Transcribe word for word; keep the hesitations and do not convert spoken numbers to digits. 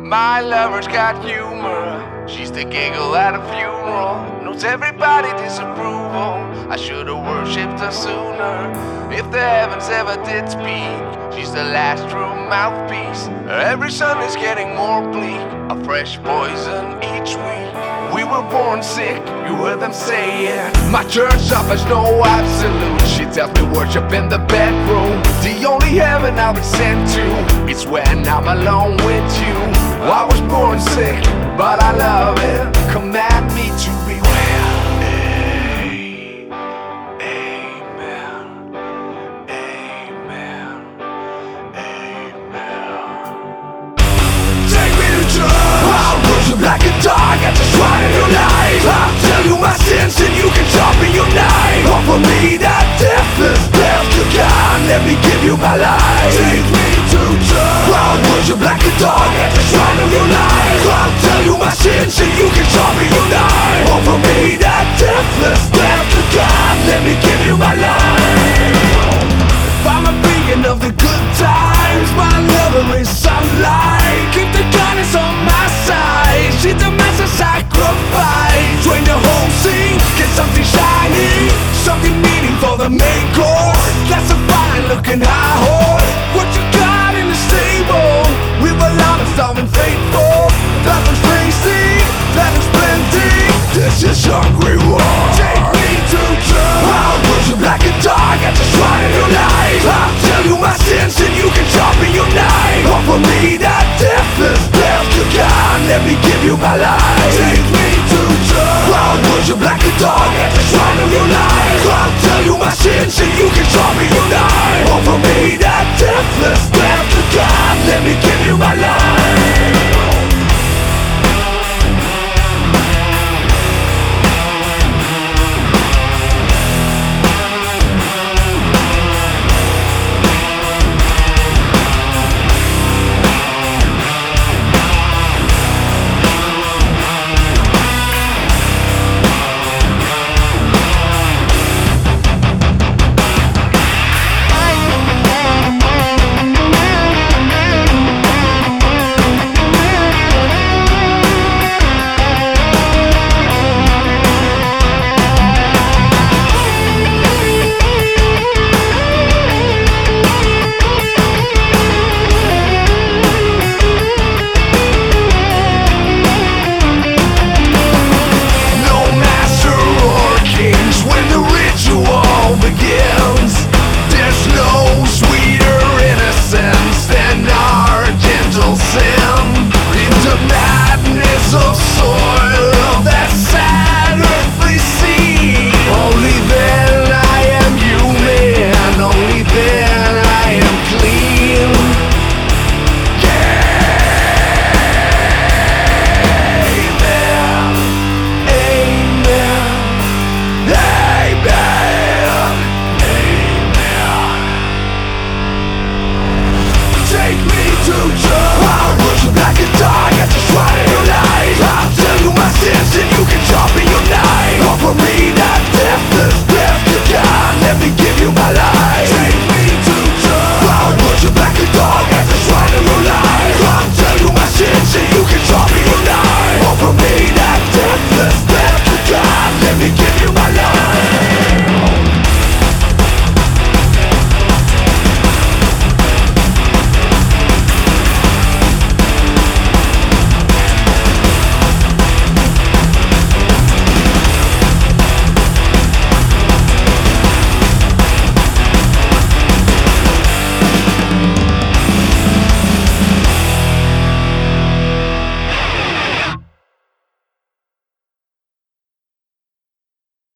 My lover's got humor. She's the giggle at a funeral. Knows everybody disapproval. I should've worshipped her sooner. If the heavens ever did speak, she's the last true mouthpiece. Every sun is getting more bleak, a fresh poison each week. We were born sick, you heard them say it. My church offers no absolute. She tells me worship in the bedroom. The only heaven I've been sent to is when I'm alone with you. I was born sick, but I love it. Command me to be well. Amen. Amen. Amen. Take me to church. I'll worship like a dog at the shrine of your life. I'll tell you my sins and you can chop me your knife. Offer me that deathless death to God. Let me give you my life. Take me to church. I'll worship like a dog at the shrine of your life. I'll tell you my sins and you can chop me your knife. Offer me that deathless death to God. Let me give you my life. If I'm a beacon of the good times, my lover is sunlight. Keep the kindness on my side. She's the master sacrifice. Drain the whole scene, get something shiny, something meaning for the main course. That's a fine looking high horse.